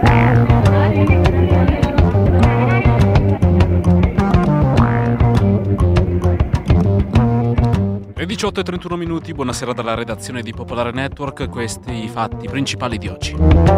Le 18:31, buonasera dalla redazione di Popolare Network, questi i fatti principali di oggi.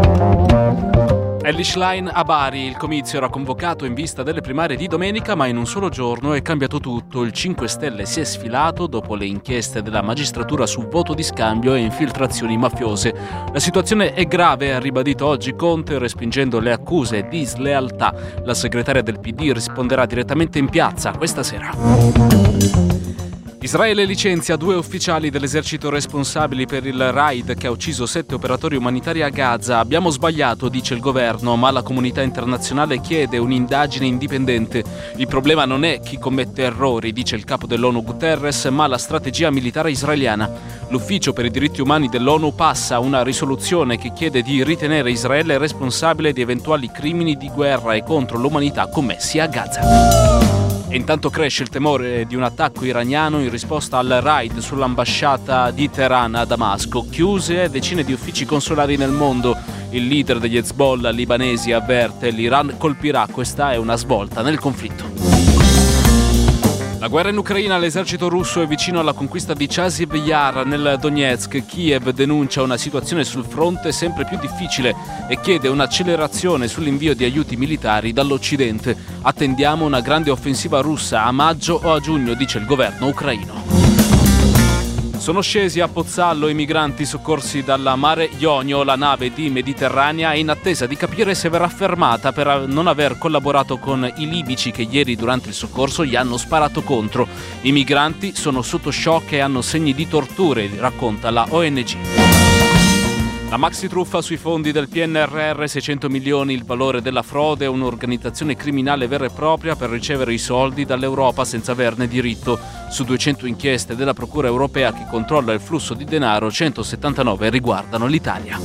Elly Schlein a Bari, il comizio era convocato in vista delle primarie di domenica, ma in un solo giorno è cambiato tutto. Il 5 Stelle si è sfilato dopo le inchieste della magistratura su voto di scambio e infiltrazioni mafiose. La situazione è grave, ha ribadito oggi Conte, respingendo le accuse di slealtà. La segretaria del PD risponderà direttamente in piazza questa sera. Israele licenzia 2 ufficiali dell'esercito responsabili per il raid che ha ucciso 7 operatori umanitari a Gaza. Abbiamo sbagliato, dice il governo, ma la comunità internazionale chiede un'indagine indipendente. Il problema non è chi commette errori, dice il capo dell'ONU Guterres, ma la strategia militare israeliana. L'Ufficio per i diritti umani dell'ONU passa una risoluzione che chiede di ritenere Israele responsabile di eventuali crimini di guerra e contro l'umanità commessi a Gaza. E intanto cresce il temore di un attacco iraniano in risposta al raid sull'ambasciata di Teheran a Damasco. Chiuse decine di uffici consolari nel mondo. Il leader degli Hezbollah libanesi avverte: l'Iran colpirà, questa è una svolta nel conflitto. La guerra in Ucraina, l'esercito russo è vicino alla conquista di Chasiv Yar nel Donetsk. Kiev denuncia una situazione sul fronte sempre più difficile e chiede un'accelerazione sull'invio di aiuti militari dall'Occidente. Attendiamo una grande offensiva russa a maggio o a giugno, dice il governo ucraino. Sono scesi a Pozzallo i migranti soccorsi dalla Mare Jonio. La nave di Mediterranea è in attesa di capire se verrà fermata per non aver collaborato con i libici che ieri durante il soccorso gli hanno sparato contro. I migranti sono sotto shock e hanno segni di torture, racconta la ONG. La maxi truffa sui fondi del PNRR, 600 milioni il valore della frode, un'organizzazione criminale vera e propria per ricevere i soldi dall'Europa senza averne diritto. Su 200 inchieste della Procura europea che controlla il flusso di denaro, 179 riguardano l'Italia.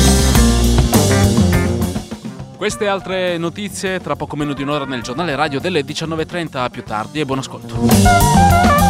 Queste e altre notizie tra poco meno di un'ora nel giornale radio delle 19:30. A più tardi e buon ascolto.